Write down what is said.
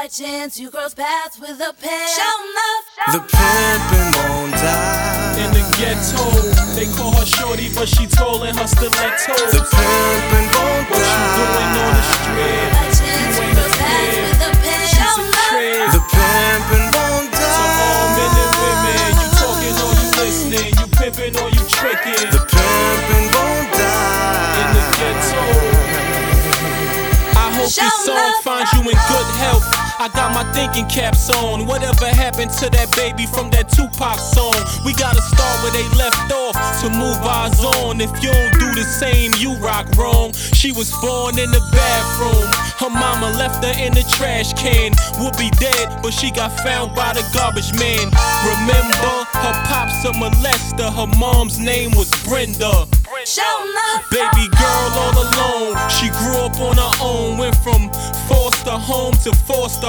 by chance you cross paths with a pimp. Show enough. The pimpin' won't die. In the ghetto, they call her shorty, but she tall in her stilettos. The pimpin' won't What you doing die. on the strip? By chance you cross paths with a pimp. Show enough. The pimpin' won't To all men die. and women, you talking or you listening, you pimping or you tricking. The pimpin' won't die. In the ghetto, I hope Show this song love. finds you in good health. I got my thinking caps on. Whatever happened to that baby from that Tupac song? We gotta start where they left off to move ours on. If you don't do the same, you rock wrong. She was born in the bathroom. Her mama left her in the trash can. Would be dead, but she got found by the garbage man. Remember, her pop's a molester. Her mom's name was Brenda. Show enough. Baby girl all alone. She grew up on her own. Went from foster home to foster